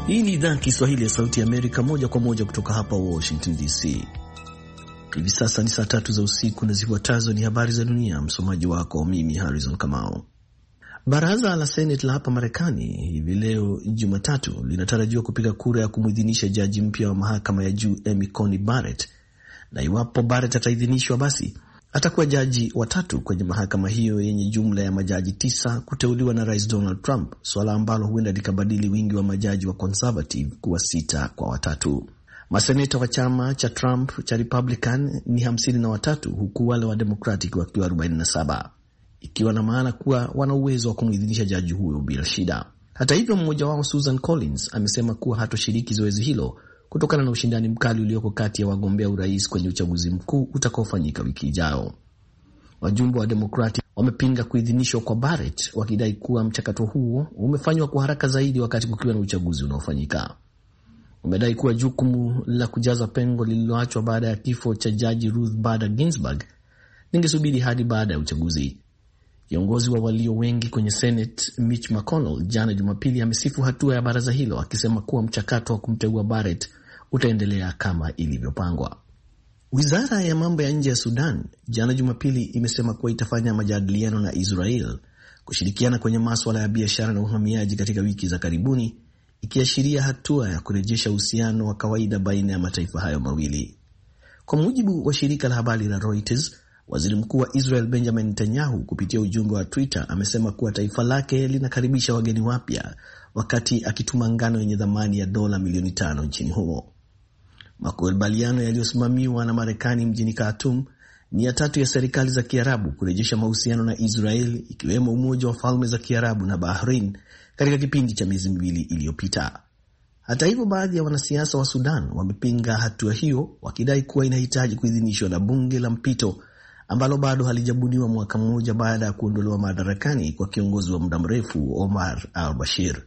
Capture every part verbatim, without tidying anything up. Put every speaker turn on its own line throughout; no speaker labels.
Hii ni idhaa Kiswahili ya Sauti ya Amerika, moja kwa moja kutoka hapa Washington D C. Hivi sasa ni saa tatu za usiku na zifuatazo ni habari za dunia. Msomaji wako mimi Harrison Kamau. Baraza la Senate la hapa Marekani hivi leo Jumatatu linatarajiwa kupiga kura ya kumwidhinisha jaji mpya wa mahakama ya juu Amy Coney Barrett, na iwapo Barrett ataidhinishwa, basi atakuwa jaji wa tatu kwenye mahakama hiyo yenye jumla ya majaji tisa kuteuliwa na Rais Donald Trump, swala ambalo huenda likabadili wingi wa majaji wa conservative kuwa sita kwa watatu. Maseneta wa chama cha Trump cha Republican ni hamsini na watatu, huku wale wa Democratic wakiwa arobaini na saba, ikiwa na maana kuwa wana uwezo wa kumwidhinisha jaji huyo bila shida. Hata hivyo, mmoja wao Susan Collins amesema kuwa hatoshiriki zoezi hilo kutokana na ushindani mkali ulioko kati ya wagombea urais kwenye uchaguzi mkuu utakaofanyika wiki ijayo. Wajumbe wa Democratic wamepinga kuidhinishwa kwa Barrett, wakidai kuwa mchakato huo umefanywa kwa haraka zaidi wakati kukiwa na uchaguzi unaofanyika. Wamedai kuwa jukumu la kujaza pengo lililoachwa baada ya kifo cha jaji Ruth Bader Ginsburg lingesubiri hadi baada ya uchaguzi. Kiongozi wa walio wengi kwenye Senate Mitch McConnell jana Jumapili amesifu hatua ya baraza hilo, akisema kuwa mchakato wa kumteua Barrett utaendelea kama ilivyopangwa. Wizara ya mambo ya nje ya Sudan jana Jumapili imesema kuwa itafanya majadiliano na Israel kushirikiana kwenye masuala ya biashara na uhamiaji katika wiki za karibuni, ikiashiria hatua ya kurejesha uhusiano wa kawaida baina ya mataifa hayo mawili. Kwa mujibu wa shirika la habari la Reuters, Waziri Mkuu wa Israel Benjamin Netanyahu kupitia ujumbe wa Twitter amesema kuwa taifa lake linakaribisha wageni wapya wakati akituma ngano yenye thamani ya dola milioni tano nchini humo. Makubaliano yaliyosimamiwa na Marekani mjini Khartoum ni ya tatu ya serikali za Kiarabu kurejesha mahusiano na Israel, ikiwemo Umoja wa Falme za Kiarabu na Bahrain katika kipindi cha miezi miwili iliyopita. Hata hivyo, baadhi ya wanasiasa wa Sudan wamepinga hatua hiyo, wakidai kuwa inahitaji kuidhinishwa na bunge la mpito ambalo bado halijabuniwa mwaka mmoja baada ya kuondolewa madarakani kwa kiongozi wa muda mrefu Omar al-Bashir.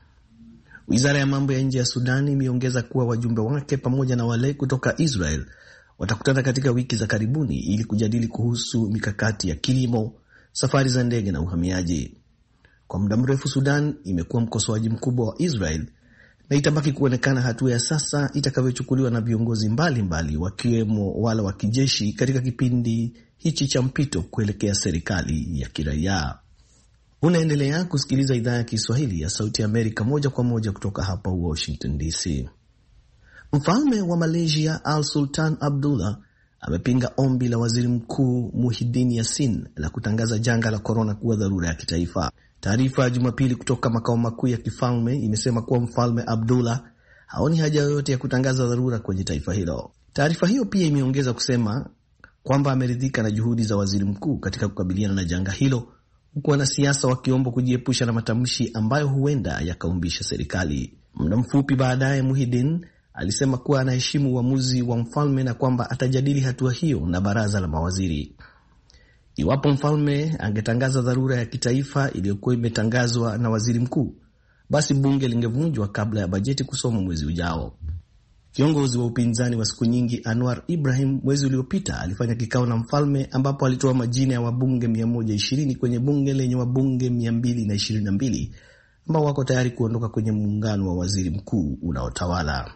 Wizara ya mambo ya nje ya Sudan imeongeza kuwa wajumbe wake pamoja na wale kutoka Israel watakutana katika wiki za karibuni ili kujadili kuhusu mikakati ya kilimo, safari za ndege na uhamiaji. Kwa muda mrefu Sudan imekuwa mkosoaji mkubwa wa Israel, na itabaki kuonekana hatua ya sasa itakavyochukuliwa na viongozi mbalimbali wakiwemo wale wa kijeshi katika kipindi hichi cha mpito kuelekea serikali ya kiraia. Unaendelea kusikiliza idhaa ya Kiswahili ya Sauti ya Amerika moja kwa moja kutoka hapa Washington D C. Mfalme wa Malaysia Al Sultan Abdullah amepinga ombi la Waziri Mkuu Muhyiddin Yassin la kutangaza janga la korona kuwa dharura ya kitaifa. Taarifa ya Jumapili kutoka makao makuu ya kifalme imesema kuwa Mfalme Abdullah haoni haja yoyote ya kutangaza dharura kwenye taifa hilo. Taarifa hiyo pia imeongeza kusema kwamba ameridhika na juhudi za waziri mkuu katika kukabiliana na janga hilo, huku wanasiasa wakiomba kujiepusha na matamshi ambayo huenda yakaumbisha serikali. Muda mfupi baadaye, Muhyiddin alisema kuwa anaheshimu uamuzi wa mfalme na kwamba atajadili hatua hiyo na baraza la mawaziri. Iwapo mfalme angetangaza dharura ya kitaifa iliyokuwa imetangazwa na waziri mkuu, basi bunge lingevunjwa kabla ya bajeti kusomwa mwezi ujao. Kiongozi wa upinzani wa siku nyingi Anwar Ibrahim mwezi uliopita alifanya kikao na mfalme ambapo alitoa majina ya wabunge mia moja ishirini kwenye bunge lenye wabunge mia mbili ishirini na mbili ambao wako tayari kuondoka kwenye muungano wa waziri mkuu unaotawala.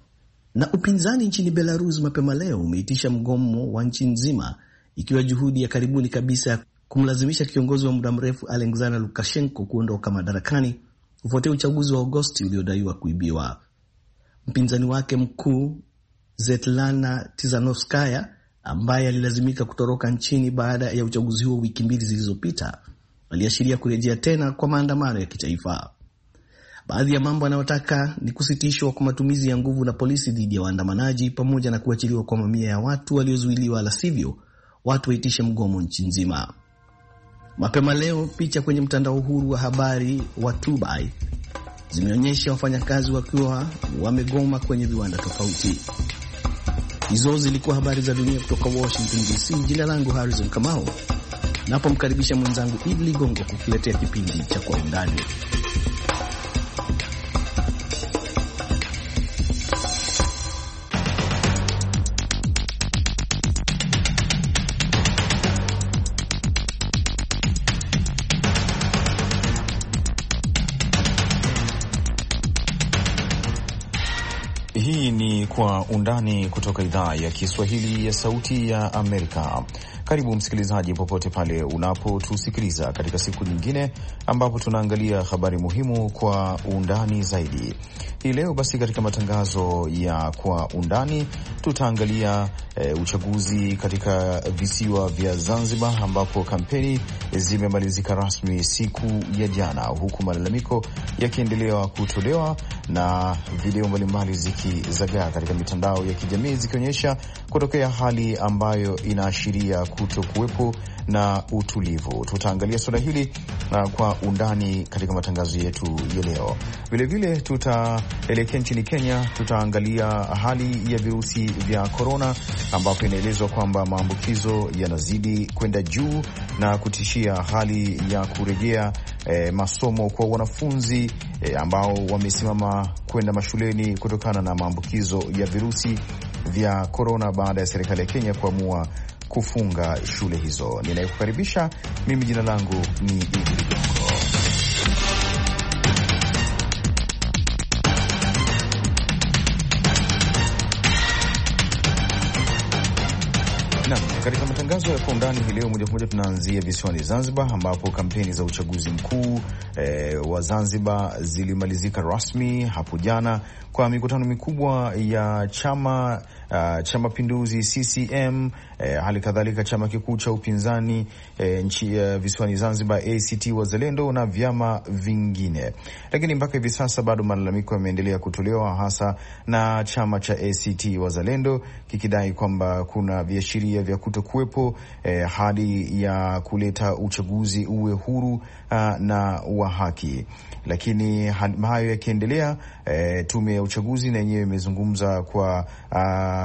Na upinzani nchini Belarus mapema leo umeitisha mgomo wa nchi nzima, ikiwa juhudi ya karibuni kabisa ya kumlazimisha kiongozi wa muda mrefu Alexander Lukashenko kuondoka madarakani kufuatia uchaguzi wa Agosti uliodaiwa kuibiwa. Mpinzani wake mkuu Svetlana Tizanovskaya, ambaye alilazimika kutoroka nchini baada ya uchaguzi huo wiki mbili zilizopita, aliashiria kurejea tena kwa maandamano ya kitaifa. Baadhi ya mambo anayotaka ni kusitishwa kwa matumizi ya nguvu na polisi dhidi ya waandamanaji, pamoja na kuachiliwa kwa mamia ya watu waliozuiliwa, la sivyo watu waitishe mgomo nchi nzima. Mapema leo, picha kwenye mtandao huru wa habari wa Dubai zimeonyesha wafanyakazi wakiwa wamegoma kwenye viwanda tofauti. Hizo zilikuwa habari za dunia kutoka Washington D C. Jina langu Harrison Kamau, napomkaribisha mwenzangu Idli Ligongo kukuletea kipindi cha Kwa Undani.
Hii ni Kwa Undani kutoka idhaa ya Kiswahili ya Sauti ya Amerika. Karibu msikilizaji, popote pale unapotusikiliza katika siku nyingine ambapo tunaangalia habari muhimu kwa undani zaidi. Hii leo basi katika matangazo ya Kwa Undani tutaangalia e, uchaguzi katika visiwa vya Zanzibar ambapo kampeni zimemalizika rasmi siku ya jana, huku malalamiko yakiendelea kutolewa na video mbalimbali zikizagaa katika mitandao ya kijamii zikionyesha kutokea hali ambayo inaashiria kuto kuwepo na utulivu. Tutaangalia suala hili uh, kwa undani katika matangazo yetu ya leo. Vilevile tutaelekea nchini Kenya, tutaangalia hali ya virusi vya korona ambapo inaelezwa kwamba maambukizo yanazidi kwenda juu na kutishia hali ya kurejea eh, masomo kwa wanafunzi eh, ambao wamesimama kwenda mashuleni kutokana na maambukizo ya virusi vya korona baada ya serikali ya Kenya kuamua kufunga shule hizo. Ninayekukaribisha mimi, jina langu ni Idi Ligongo. Naam, katika matangazo ya Kwa Undani hii leo moja kwa moja tunaanzia visiwani Zanzibar ambapo kampeni za uchaguzi mkuu e, wa Zanzibar zilimalizika rasmi hapo jana kwa mikutano mikubwa ya chama uh, cha Mapinduzi C C M, eh, hali kadhalika chama kikuu cha upinzani eh, nchi ya uh, visiwani Zanzibar A C T Wazalendo na vyama vingine. Lakini mpaka hivi sasa bado malalamiko yameendelea kutolewa hasa na chama cha A C T Wazalendo kikidai kwamba kuna viashiria vya kutokuwepo eh, hali ya kuleta uchaguzi uwe huru uh, na wa haki. Lakini hayo yakiendelea, e, tume ya uchaguzi na yenyewe imezungumza kwa a,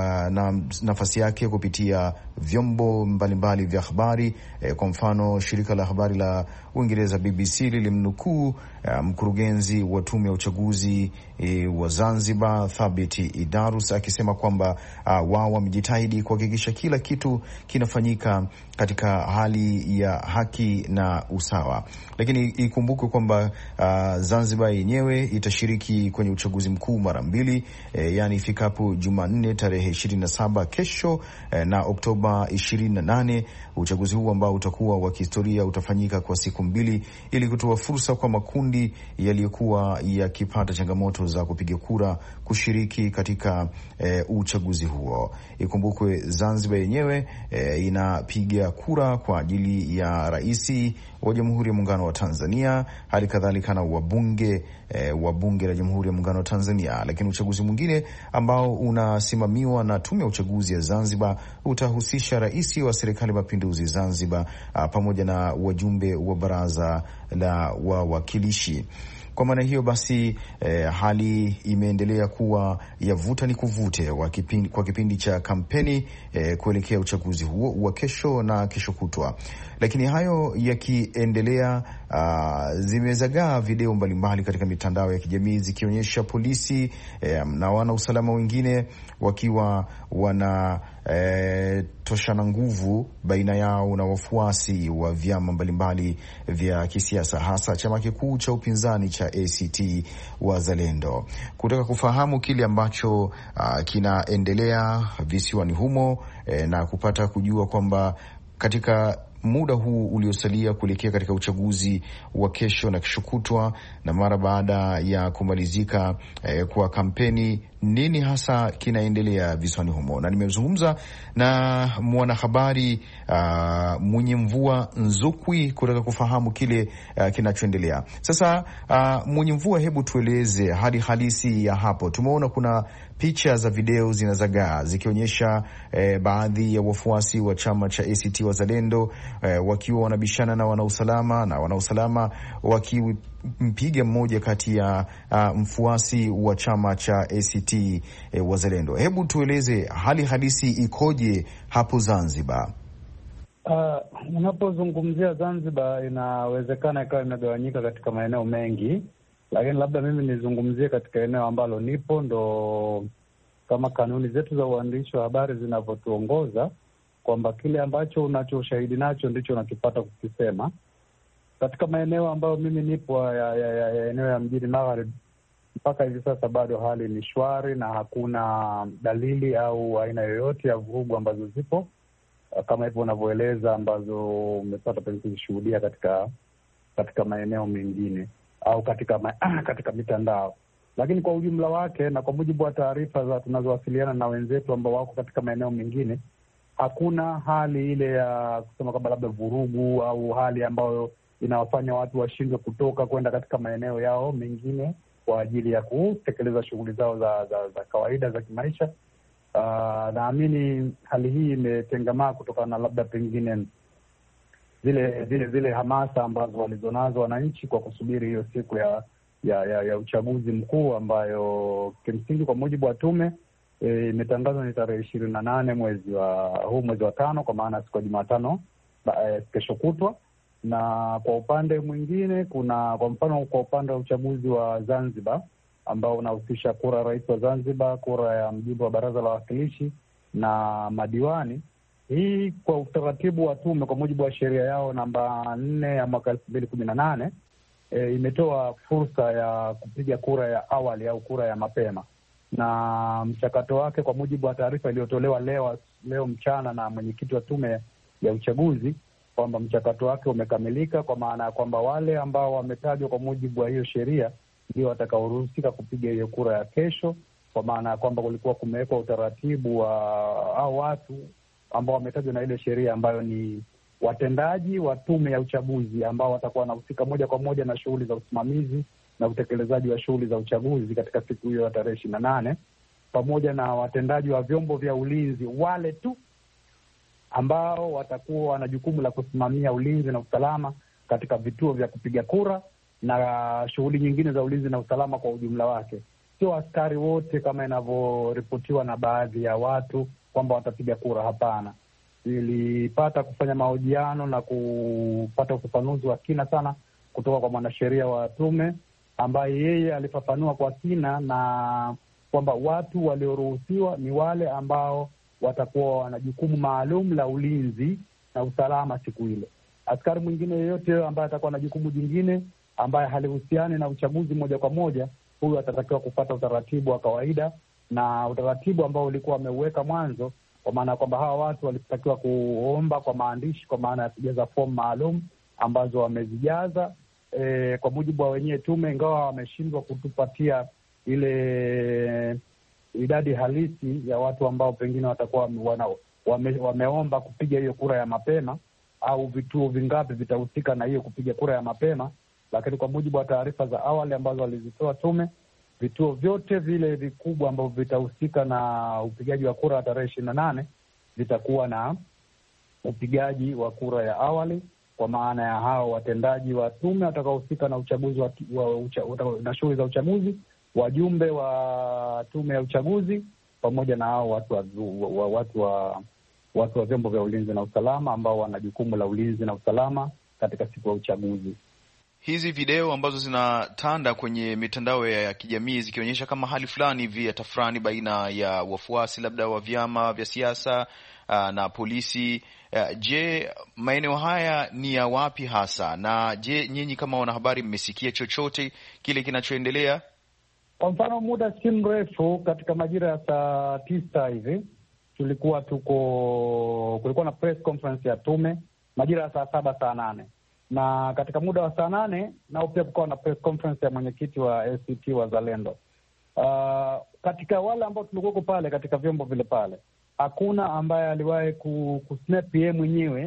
na nafasi yake kupitia vyombo mbalimbali vya habari. E, kwa mfano shirika la habari la Uingereza B B C lilimnukuu mkurugenzi wa tume ya uchaguzi e, wa Zanzibar Thabit Idarus akisema kwamba wao wamejitahidi kuhakikisha kila kitu kinafanyika katika hali ya haki na usawa. Lakini ikumbukwe kwamba uh, Zanzibar yenyewe itashiriki kwenye uchaguzi mkuu mara mbili, e, yani ifikapo Jumanne tarehe ishirini na saba kesho e, na Oktoba ishirini na nane. Uchaguzi huu ambao utakuwa wa kihistoria utafanyika kwa siku mbili ili kutoa fursa kwa makundi yaliyokuwa yakipata changamoto za kupiga kura kushiriki katika e, uchaguzi huo. Ikumbukwe Zanzibar yenyewe e, inapiga kura kwa ajili ya rais wa Jamhuri ya Muungano wa Tanzania, hali kadhalika na wabunge e, wa bunge la Jamhuri ya Muungano wa Tanzania. Lakini uchaguzi mwingine ambao unasimamiwa na tume ya uchaguzi ya Zanzibar utahusisha rais wa serikali ya Mapinduzi Zanzibar a, pamoja na wajumbe wa baraza la wawakilishi. Kwa maana hiyo basi eh, hali imeendelea kuwa ya vuta ni kuvute wa kipindi, kwa kipindi cha kampeni eh, kuelekea uchaguzi huo wa kesho na kesho kutwa. Lakini hayo yakiendelea, uh, zimezagaa video mbalimbali katika mitandao ya kijamii zikionyesha polisi eh, na wana usalama wengine wakiwa wana eh, toshana nguvu baina yao na wafuasi wa vyama mbalimbali vya kisiasa, hasa chama kikuu cha upinzani cha A C T Wazalendo. Kutaka kufahamu kile ambacho uh, kinaendelea visiwani humo eh, na kupata kujua kwamba katika muda huu uliosalia kuelekea katika uchaguzi wa kesho na kesho kutwa na mara baada ya kumalizika eh, kwa kampeni, nini hasa kinaendelea visiwani humo? Na nimezungumza na mwanahabari uh, Mwenyemvua Nzukwi kutaka kufahamu kile uh, kinachoendelea sasa. Uh, Mwenyemvua, hebu tueleze hali halisi ya hapo. Tumeona kuna picha za video zinazagaa zikionyesha eh, baadhi ya wafuasi wa chama cha A C T Wazalendo eh, wakiwa wanabishana na wanausalama na wanausalama wakimpiga mmoja kati ya uh, mfuasi wa chama cha A C T eh, Wazalendo. Hebu tueleze hali halisi ikoje hapo Zanzibar?
Uh, unapozungumzia Zanzibar inawezekana ikawa imegawanyika katika maeneo mengi, lakini labda mimi nizungumzie katika eneo ambalo nipo, ndo kama kanuni zetu za uandishi wa habari zinavyotuongoza kwamba kile ambacho unacho ushahidi nacho ndicho unakipata kukisema. Katika maeneo ambayo mimi nipo ya, ya, ya, ya eneo ya mjini Magharibi, mpaka hivi sasa bado hali ni shwari na hakuna dalili au aina yoyote ya vurugu ambazo zipo kama hivyo unavyoeleza ambazo umepata pengine kuzishuhudia katika katika maeneo mengine au katika ma, katika mitandao. Lakini kwa ujumla wake na kwa mujibu wa taarifa za tunazowasiliana na wenzetu ambao wako katika maeneo mengine, hakuna hali ile ya kusema kwamba labda vurugu au hali ambayo inawafanya watu washindwe kutoka kwenda katika maeneo yao mengine kwa ajili ya kutekeleza shughuli zao za, za, za kawaida za kimaisha. Uh, naamini hali hii imetengamaa kutokana na labda pengine zile zile zile hamasa ambazo walizonazo wananchi kwa kusubiri hiyo siku ya ya, ya, ya uchaguzi mkuu ambayo kimsingi kwa mujibu wa tume imetangazwa e, ni tarehe ishirini na nane mwezi wa huu mwezi wa tano, kwa maana siku ya Jumatano e, kesho kutwa. Na kwa upande mwingine kuna kwa mfano kwa upande wa uchaguzi wa Zanzibar ambao unahusisha kura ya rais wa Zanzibar, kura ya mjumbe wa baraza la wawakilishi na madiwani. Hii kwa utaratibu wa tume kwa mujibu wa sheria yao namba nne ya mwaka elfu mbili kumi na nane e, imetoa fursa ya kupiga kura ya awali au kura ya mapema, na mchakato wake kwa mujibu wa taarifa iliyotolewa leo leo mchana na mwenyekiti wa tume ya uchaguzi kwamba mchakato wake umekamilika, kwa maana ya kwamba wale ambao wametajwa kwa mujibu wa hiyo sheria ndio watakaoruhusika kupiga hiyo kura ya kesho, kwa maana ya kwamba kulikuwa kumewekwa utaratibu wa au watu ambao wametajwa na ile sheria ambayo ni watendaji wa tume ya uchaguzi ambao watakuwa wanahusika moja kwa moja na shughuli za usimamizi na utekelezaji wa shughuli za uchaguzi katika siku hiyo ya tarehe ishirini na nane, pamoja na watendaji wa vyombo vya ulinzi wale tu ambao watakuwa wana jukumu la kusimamia ulinzi na usalama katika vituo vya kupiga kura na shughuli nyingine za ulinzi na usalama kwa ujumla wake. Sio askari wote kama inavyoripotiwa na baadhi ya watu kwamba watapiga kura. Hapana. Nilipata kufanya mahojiano na kupata ufafanuzi wa kina sana kutoka kwa mwanasheria wa tume ambaye yeye alifafanua kwa kina na kwamba watu walioruhusiwa ni wale ambao watakuwa wana jukumu maalum la ulinzi na usalama siku ile. Askari mwingine yeyote ambaye atakuwa na jukumu jingine ambaye halihusiani na uchaguzi moja kwa moja, huyu atatakiwa kupata utaratibu wa kawaida na utaratibu ambao ulikuwa wameuweka mwanzo, kwa maana kwamba hawa watu walitakiwa kuomba kwa maandishi, kwa maana ya kujaza fomu maalum ambazo wamezijaza e, kwa mujibu wa wenyewe tume, ingawa wameshindwa kutupatia ile idadi halisi ya watu ambao pengine watakuwa wana, wame, wameomba kupiga hiyo kura ya mapema au vituo vingapi vitahusika na hiyo kupiga kura ya mapema. Lakini kwa mujibu wa taarifa za awali ambazo walizitoa tume, vituo vyote vile vikubwa ambavyo vitahusika na upigaji wa kura ya tarehe ishirini na nane vitakuwa na upigaji wa kura ya awali, kwa maana ya hao watendaji wa tume watakaohusika na uchaguzi wa, wa, ucha, na shughuli za uchaguzi, wajumbe wa tume ya uchaguzi, pamoja na hao watu wa, wa, watu wa watu wa vyombo vya ulinzi na usalama ambao wana jukumu la ulinzi na usalama katika siku ya uchaguzi.
Hizi video ambazo zinatanda kwenye mitandao ya kijamii zikionyesha kama hali fulani hivi ya tafrani baina ya wafuasi labda wa vyama vya siasa uh, na polisi. Uh, je, maeneo haya ni ya wapi hasa? Na je, nyinyi kama wanahabari mmesikia chochote kile kinachoendelea?
Kwa mfano, muda si mrefu katika majira ya saa tisa hivi tulikuwa tuko kulikuwa na press conference ya tume majira ya saa saba saa nane, na katika muda wa saa nane nao pia kukawa na press conference ya mwenyekiti wa A C T Wazalendo. Uh, katika wale ambao tulikuwako pale katika vyombo vile pale, hakuna ambaye aliwahi kusnap yeye mwenyewe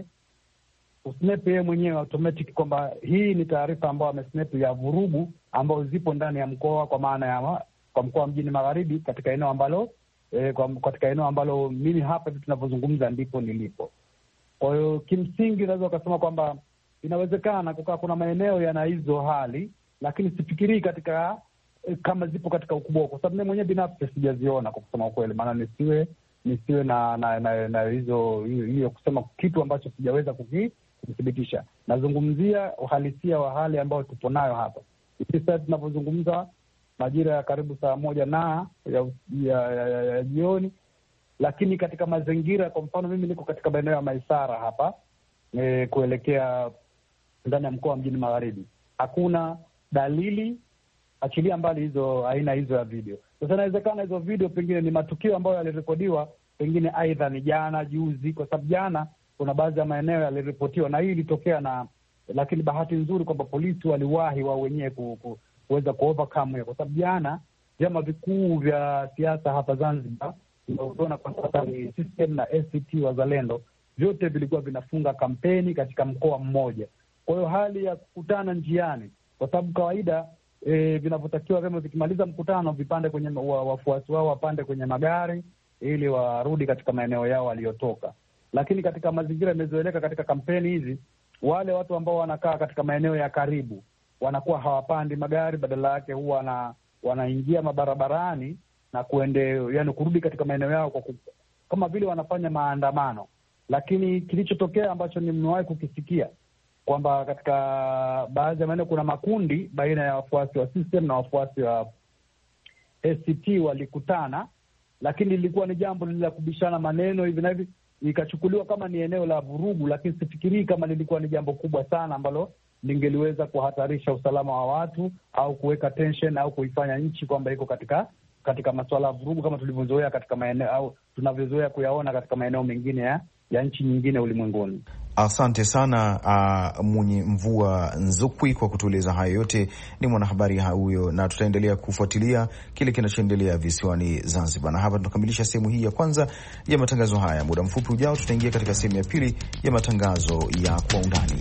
kusnap yeye mwenyewe automatic kwamba hii ni taarifa ambayo amesnap ya vurugu ambao zipo ndani ya mkoa, kwa maana ya kwa mkoa wa Mjini Magharibi, katika eneo ambalo eh, kwa, katika eneo ambalo mimi hapa hivi tunavyozungumza ndipo nilipo. Kwa hiyo kimsingi unaweza ukasema kwamba inawezekana kukaa kuna maeneo yana hizo hali, lakini sifikirii katika eh, kama zipo katika ukubwa, kwa sababu mimi mwenyewe binafsi sijaziona kwa kusema ukweli, maana nisiwe nisiwe na na, na, na hizo hiyo kusema kitu ambacho sijaweza kukithibitisha. Nazungumzia uhalisia wa hali ambayo tupo nayo hapa hivi sasa tunapozungumza, majira ya karibu saa moja na ya, ya, ya, ya, ya jioni, lakini katika mazingira, kwa mfano mimi niko katika maeneo ya Maisara hapa e, kuelekea ndani ya mkoa wa Mjini Magharibi, hakuna dalili achilia mbali hizo aina hizo ya video. Sasa inawezekana hizo video pengine ni matukio ambayo yalirekodiwa pengine aidha ni jana juzi, kwa sababu jana kuna baadhi ya maeneo yaliripotiwa na hii ilitokea, na lakini bahati nzuri kwamba polisi waliwahi wao wenyewe ku, ku, kuweza kuovercome, kwa sababu jana vyama vikuu vya siasa hapa Zanzibar unaona kwa sasa ni System na A C T Wazalendo, vyote vilikuwa vinafunga kampeni katika mkoa mmoja. Kwa hiyo hali ya kukutana njiani, kwa sababu kawaida e, vinavyotakiwa vyama vikimaliza mkutano vipande kwenye wafuasi wao wapande kwenye magari ili warudi katika maeneo yao waliotoka. Lakini katika mazingira yamezoeleka katika kampeni hizi, wale watu ambao wanakaa katika maeneo ya karibu wanakuwa hawapandi magari, badala yake huwa na wanaingia mabarabarani na kuende, yani kurudi katika maeneo yao kwa kama vile wanafanya maandamano. Lakini kilichotokea ambacho nimewahi kukisikia kwamba katika baadhi ya maeneo kuna makundi baina ya wafuasi wa System na wafuasi wa A C T walikutana, lakini ilikuwa ni jambo la kubishana maneno hivi na hivi, ikachukuliwa kama ni eneo la vurugu, lakini sifikirii kama lilikuwa ni jambo kubwa sana ambalo lingeliweza kuhatarisha usalama wa watu au kuweka tension au kuifanya nchi kwamba iko katika katika masuala ya vurugu kama tulivyozoea katika maeneo au tunavyozoea kuyaona katika maeneo mengine ya, ya nchi nyingine ulimwenguni.
Asante sana uh, Mwenye Mvua Nzukwi kwa kutueleza hayo yote. Ni mwanahabari huyo, na tutaendelea kufuatilia kile kinachoendelea visiwani Zanzibar. Na hapa tunakamilisha sehemu hii ya kwanza ya matangazo haya. Muda mfupi ujao tutaingia katika sehemu ya pili ya matangazo ya Kwa Undani.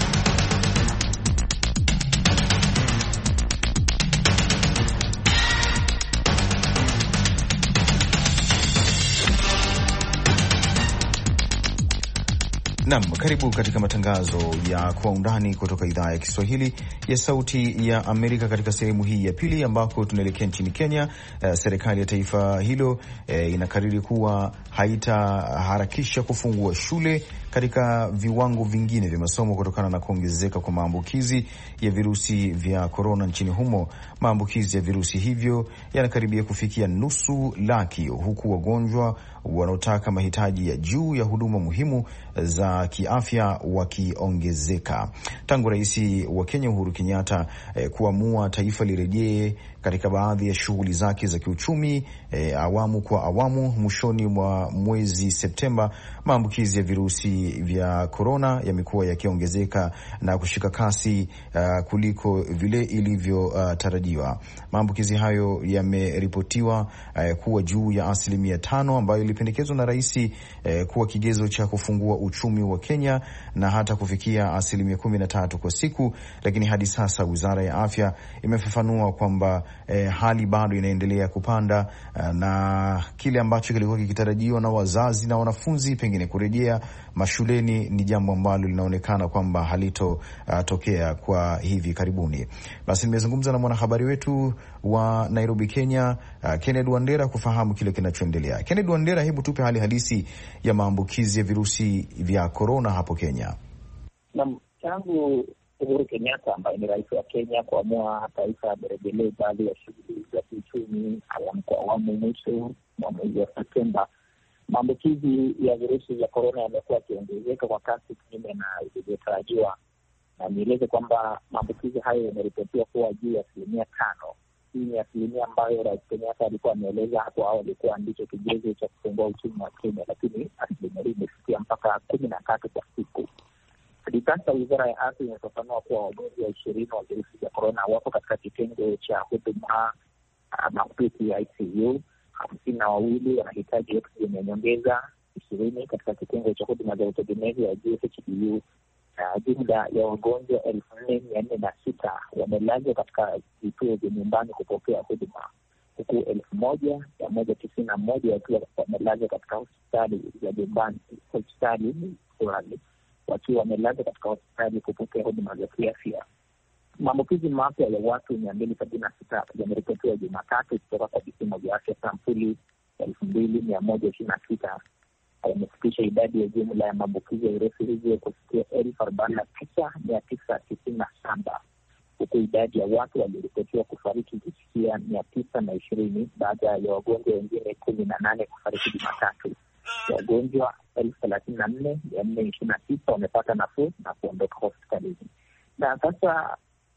Naam, karibu katika matangazo ya Kwa Undani kutoka idhaa ya Kiswahili ya Sauti ya Amerika. Katika sehemu hii ya pili ambako tunaelekea nchini Kenya, uh, serikali ya taifa hilo uh, inakariri kuwa haitaharakisha kufungua shule katika viwango vingine vya masomo kutokana na kuongezeka kwa maambukizi ya virusi vya korona nchini humo. Maambukizi ya virusi hivyo yanakaribia kufikia nusu laki, huku wagonjwa wanaotaka mahitaji ya juu ya huduma muhimu za kiafya wakiongezeka. Tangu Rais wa Kenya Uhuru Kenyatta eh, kuamua taifa lirejee katika baadhi ya shughuli zake za kiuchumi eh, awamu kwa awamu, mwishoni mwa mwezi Septemba, maambukizi ya virusi vya korona yamekuwa yakiongezeka na kushika kasi uh, kuliko vile ilivyotarajiwa. Uh, maambukizi hayo yameripotiwa uh, kuwa juu ya asilimia tano, ambayo ilipendekezwa na rais uh, kuwa kigezo cha kufungua uchumi wa Kenya, na hata kufikia asilimia kumi na tatu kwa siku. Lakini hadi sasa Wizara ya Afya imefafanua kwamba eh, hali bado inaendelea kupanda, uh, na kile ambacho kilikuwa kikitarajiwa na wazazi na wanafunzi pengine kurejea mashuleni ni jambo ambalo linaonekana kwamba halitotokea uh, kwa hivi karibuni. Basi nimezungumza na mwanahabari wetu wa Nairobi, Kenya, uh, Kennedy Wandera kufahamu kile kinachoendelea. Kennedy Wandera, hebu tupe hali halisi ya maambukizi ya virusi vya korona hapo Kenya.
Naam, tangu Uhuru Kenyatta ambaye ni rais wa Kenya kuamua taifa lirejelee baadhi ya shughuli za kiuchumi awamu kwa awamu mwisho mwa mwezi wa Septemba, maambukizi ya virusi vya korona yamekuwa yakiongezeka kwa kasi kinyume na ilivyotarajiwa, na nieleze kwamba maambukizi hayo yameripotiwa kuwa juu ya asilimia tano. Hii ni asilimia ambayo Rais Kenyatta alikuwa ameeleza hapo awali kuwa ndicho kigezo cha kufungua uchumi wa Kenya, lakini asilimia hii imefikia mpaka kumi na tatu kwa siku. Hadi sasa Wizara ya Afya imefafanua kuwa wagonjwa ishirini wa virusi vya korona wapo katika kitengo cha huduma mahututi ya I C U, hamsini na wawili wanahitaji oksijeni ya nyongeza, ishirini katika kitengo cha huduma za utegemezi ya G H D U, na jumla ya wagonjwa elfu nne mia nne na sita wamelazwa katika vituo vya nyumbani kupokea huduma, huku elfu moja mia moja tisini na moja wakiwa wamelazwa katika hospitali za nyumbani hospitali fulani wakiwa wamelazwa katika hospitali kupokea huduma za kiafya. Maambukizi mapya ya watu mia mbili sabini na sita yameripotiwa Jumatatu kutoka kwa vipimo vya afya sampuli elfu mbili mia moja ishirini na sita. Yamefikisha idadi ya jumla ya maambukizi ya virusi hivyo kufikia elfu arobaini na tisa mia tisa tisini na saba, huku idadi ya watu walioripotiwa kufariki ikifikia mia tisa na ishirini baada ya wagonjwa wengine kumi na nane kufariki Jumatatu. Wagonjwa elfu thelathini na nne mia nne ishirini na tisa wamepata nafuu na kuondoka hospitalini. Na sasa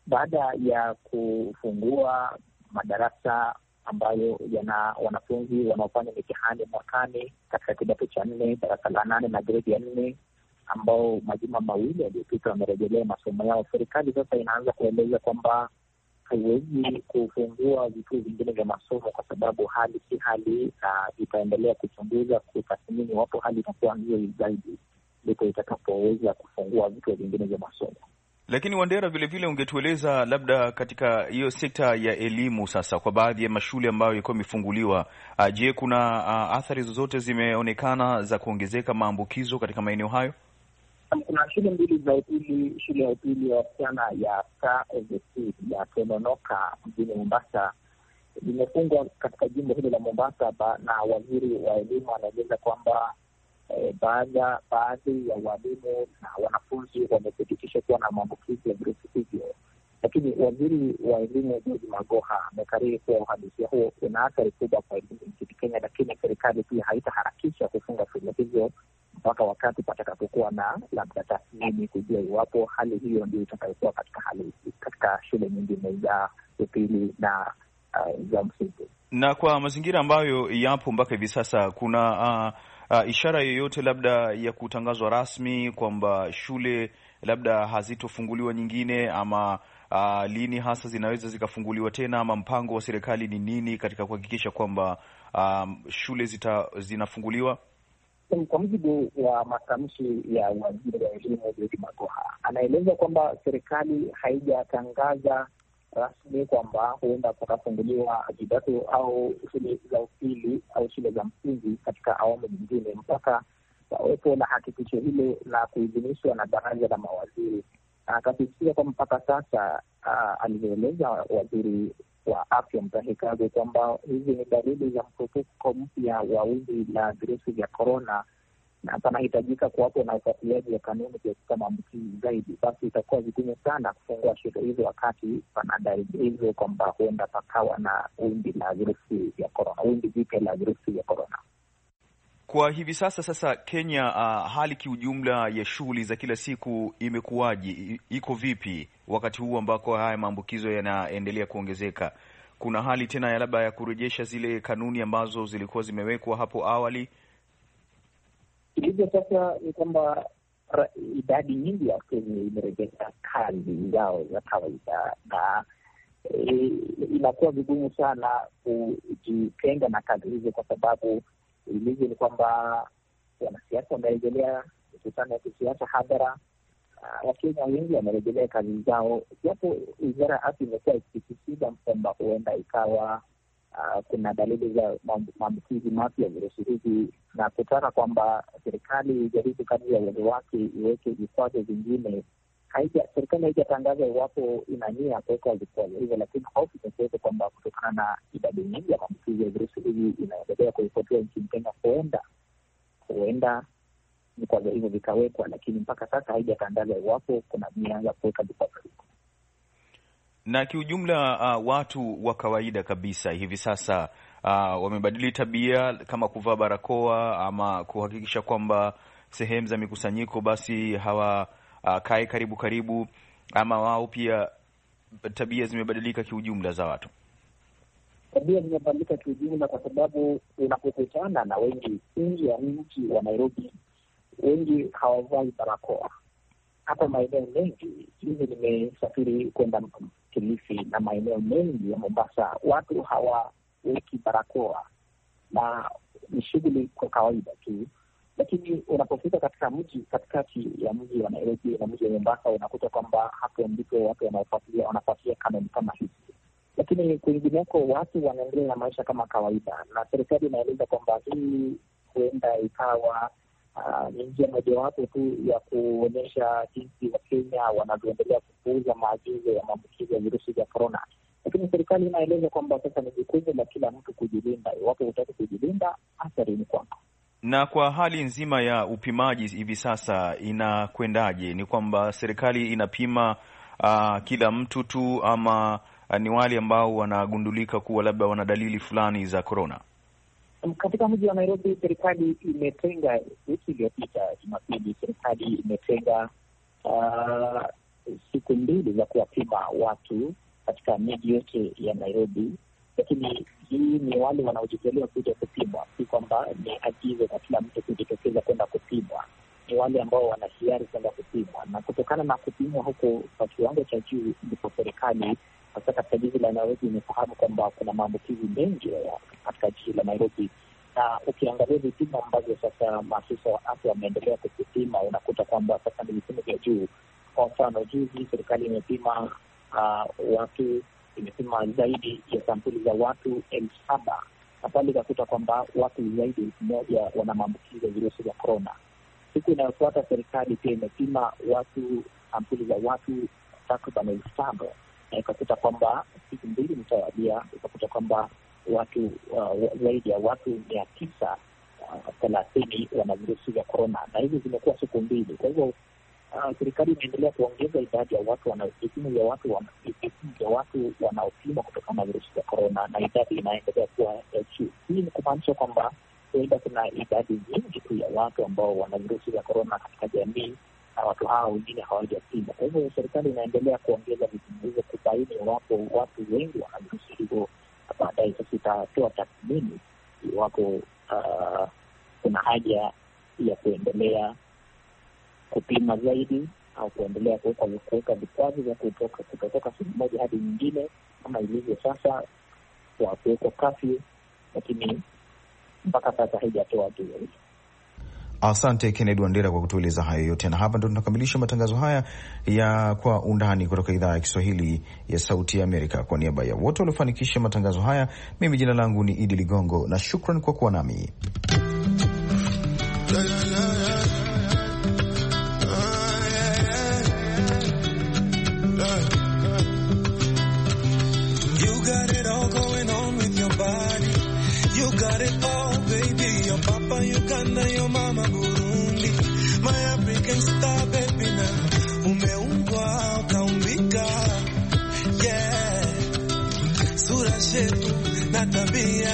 baada ya kufungua madarasa ambayo yana wanafunzi wanaofanya mitihani mwakani katika kidato cha nne, darasa la nane na gredi ya nne, ambao majuma mawili yaliyopita wamerejelea masomo yao, serikali sasa inaanza kueleza kwamba haiwezi kufungua vituo vingine vya masomo kwa sababu hali si hali, na itaendelea kuchunguza, kutathmini wapo hali itakuwa nzuri zaidi ndipo itakapoweza kufungua vituo vingine vya masomo.
Lakini Wandera, vile vile ungetueleza labda katika hiyo sekta ya elimu sasa, kwa baadhi ya mashule ambayo ilikuwa imefunguliwa, je, kuna uh, athari zozote zimeonekana za kuongezeka maambukizo katika maeneo hayo?
Kuna shule mbili za upili, shule ya upili ya wasichana ya Star of the Sea ya Tononoka mjini Mombasa limefungwa katika jimbo hilo la Mombasa, na waziri wa elimu anaeleza kwamba eh, baada baadhi ya walimu na wanafunzi wamethibitisha kuwa na maambukizi ya virusi hivyo. Lakini waziri wa elimu George Magoha amekariri kuwa uhalisia huo una athari kubwa kwa elimu nchini Kenya, lakini serikali pia haitaharakisha kufunga shule hizo mpaka wakati patakapokuwa na labda tathmini kujua iwapo hali hiyo ndio itakayokuwa katika hali katika shule nyingine za upili na uh, za msingi.
Na kwa mazingira ambayo yapo mpaka hivi sasa, kuna uh, uh, ishara yoyote labda ya kutangazwa rasmi kwamba shule labda hazitofunguliwa nyingine, ama uh, lini hasa zinaweza zikafunguliwa tena, ama mpango wa serikali ni nini katika kuhakikisha kwamba um, shule zita, zinafunguliwa?
Kwa mujibu wa matamshi ya waziri wa elimu George Magoha, anaeleza kwamba serikali haijatangaza rasmi kwamba huenda kukafunguliwa vidato au shule za upili au shule za msingi katika awamu nyingine mpaka wawepo na hakikisho hilo la kuidhinishwa na baraza la mawaziri. Akasisitiza kwamba mpaka sasa, alivyoeleza waziri wa afya Mutahi Kagwe, kwamba hizi ni dalili za mkurupuko mpya wa wimbi la virusi vya korona na panahitajika kuwapo na ufuatiliaji wa kanuni za maambukizi zaidi, basi itakuwa vigumu sana kufungua shule hizo wakati pana dalili hizo kwamba huenda pakawa na wimbi la virusi vya korona, wimbi jipya la virusi vya korona.
Kwa hivi sasa sasa Kenya, uh, hali kiujumla ya shughuli za kila siku imekuwaje? Iko vipi wakati huu ambako haya maambukizo yanaendelea kuongezeka? Kuna hali tena ya labda ya kurejesha zile kanuni ambazo zilikuwa zimewekwa hapo awali?
Hivyo sasa ni kwamba idadi nyingi ya Wakenya imerejesha kazi zao za kawaida, na e, inakuwa vigumu sana kujitenga na kazi hizo, kwa sababu ilivyo ni kwamba wanasiasa wamerejelea mikutano ya kisiasa hadhara. Wakenya wengi wamerejelea kazi zao, japo wizara ya afya imekuwa ikisisitiza kwamba huenda ikawa uh, kuna dalili za maambukizi mapya ya virusi hivi, na kutaka kwamba serikali ijaribu kadri ya uwezo wake iweke vikwazo vingine. Haija serikali haijatangaza iwapo ina nia kuweka vikwazo hivyo, lakini hofu imekuwepo kwamba kutokana na idadi nyingi ya maambukizi ya virusi hivi inaendelea kuripotiwa nchini Kenya, huenda huenda vikwazo hivyo vikawekwa, lakini mpaka sasa haijatangaza iwapo kuna nia ya kuweka vikwazo hivyo.
Na kiujumla, uh, watu wa kawaida kabisa hivi sasa uh, wamebadili tabia kama kuvaa barakoa ama kuhakikisha kwamba sehemu za mikusanyiko basi hawa uh, kae karibu karibu, ama wao pia tabia zimebadilika kiujumla za watu?
Tabia zimebadilika kiujumla kwa sababu unapokutana na wengi nje ya mji wa Nairobi, wengi hawavai barakoa. Hapa maeneo mengi, hivi nimesafiri kwenda Kilifi na maeneo mengi ya Mombasa, watu hawaweki barakoa na ni shughuli kwa kawaida tu. Lakini unapofika katika mji, katikati ya mji wa Nairobi na mji wa Mombasa, unakuta kwamba hapo ndipo watu wanafuatilia wanafuatilia kanuni kama hizi. Lakini kwingineko watu wanaendelea na maisha kama kawaida, na serikali inaeleza kwamba hii huenda ikawa Uh, ni njia mojawapo tu ya kuonyesha jinsi Wakenya wanavyoendelea kupuuza maagizo ya maambukizi ya virusi vya korona. Lakini serikali inaeleza kwamba sasa ni jukumu la kila mtu kujilinda. Iwapo hutaki kujilinda, athari ni kwako.
Na kwa hali nzima ya upimaji hivi sasa inakwendaje? Ni kwamba serikali inapima uh, kila mtu tu, ama uh, ni wale ambao wanagundulika kuwa labda wana dalili fulani za korona?
Katika mji wa Nairobi, serikali imetenga, wiki iliyopita Jumapili, serikali imetenga uh, siku mbili za kuwapima watu katika miji yote ya Nairobi, lakini hii ni wale wanaojitolea kuja kupimwa, si kwamba ni agizo kwa kila mtu kujitokeza kwenda kupimwa. Ni wale ambao wana hiari kwenda kupimwa, na kutokana na kupimwa huko kwa kiwango cha juu, ndipo serikali hasa katika jiji la Nairobi imefahamu kwamba kuna maambukizi mengi katika jiji la Nairobi. Na ukiangalia vipimo ambavyo sasa maafisa wa afya wameendelea kuvipima, unakuta kwamba sasa ni vipimo vya juu. Kwa mfano, juzi serikali imepima uh, watu imepima zaidi ya sampuli za watu elfu saba na pale ikakuta kwamba watu zaidi elfu moja wana maambukizi ya virusi vya korona. Siku inayofuata serikali pia imepima watu sampuli za watu takriban elfu tano na ikakuta kwamba siku mbili mtawalia ikakuta kwamba watu uh, zaidi ya watu mia tisa thelathini uh, wana virusi vya korona, na hizi zimekuwa siku mbili. Kwa hivyo uh, serikali imeendelea kuongeza idadi ya watu wana vipimo vya watu wana vipimo vya watu wanaopimwa kutokana na virusi vya korona, na idadi inaendelea kuwa ya juu. Hii ni kumaanisha kwamba huenda kuna idadi nyingi tu ya watu ambao wana virusi vya korona katika jamii, na watu hawa wengine hawajapimwa. Kwa hivyo serikali inaendelea kuongeza vipimo hivyo kubaini iwapo watu wengi wana virusi hivyo. Baadaye sasa itatoa tathmini iwapo uh, kuna haja ya kuendelea kupima zaidi au kuendelea kuweka vikwazo vya kutoka kutoka sehemu moja hadi nyingine kama ilivyo sasa kwa kuweka kafyu, lakini mpaka sasa haijatoa tu.
Asante Kennedy Wandera kwa kutueleza hayo yote, na hapa ndo tunakamilisha matangazo haya ya Kwa Undani kutoka idhaa ya Kiswahili ya Sauti ya Amerika. Kwa niaba ya wote waliofanikisha matangazo haya, mimi jina langu ni Idi Ligongo na shukran kwa kuwa nami.
Uganda, your mama Burundi, my African star baby now. Umeumbwa ukaumbika, yeah. Sura shepu na tabia.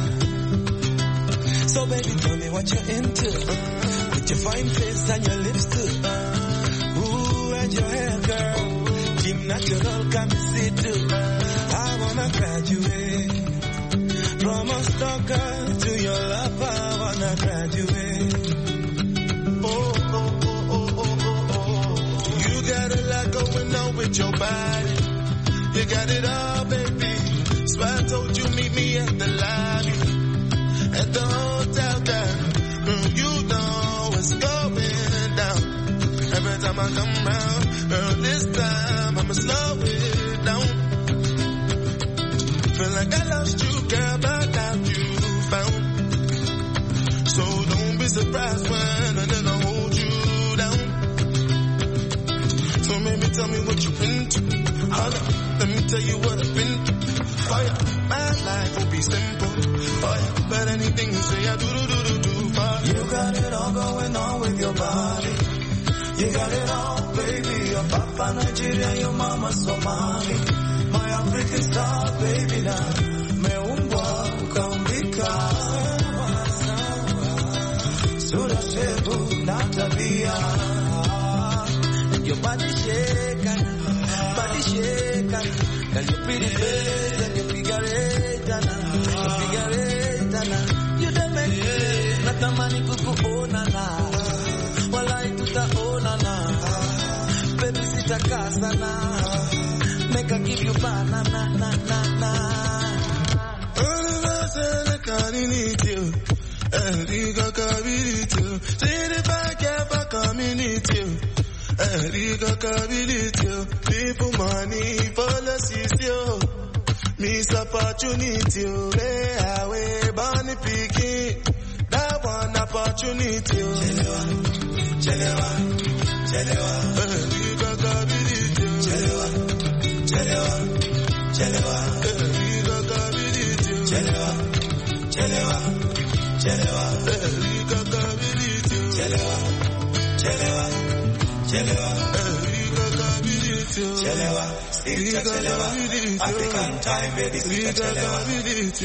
So baby, tell me what you're into. With your fine face and your lips too. Ooh, and your hair, girl. Kim natural, come see too. I wanna graduate. From a stalker to your lover, I wanna graduate. Oh, oh, oh, oh, oh, oh, oh. You got a lot going on with your body. You got it all, baby. So I told you meet me at the lobby, at the hotel, girl. Mm, you know what's going down. Every time I come round, girl, this time I'ma slow it down. Feel like I lost you, girl, but now you found. So don't be surprised when a nigga hold you down. So maybe tell me what you into. Holla, let me tell you what I've been through. Fire, my life will be simple. Fire, but anything you say I do do do do do. Fire. You got it all going on with your body. You got it all, baby. Your papa Nigeria, your mama Somali. My African star, baby, now. Meumbwa ukaumbika. Sura shepu na tabia. And your body shaking, body shaking. And your pretty face and your figure eight, your figure eight, you don't make it. Natamani kukuona na. Walai tutaona na. Baby sitakaa sana. Make I give you banana, na, na, na, na. All of us in the car, need you. Erika Kability. See the back, ever community. Erika Kability. People money, policies, yo. Miss opportunity, lay away, bunny picking. That one opportunity, yo. Chelewa, chelewa, chelewa. Erika Kability. Chelewa. Chelewa, chelewa, Erika Kability. Chelewa, chelewa, chelewa, Erika Kability. Chelewa, chelewa, chelewa, Erika Kability. Chelewa, Erika Kability. African time, baby, Erika Kability.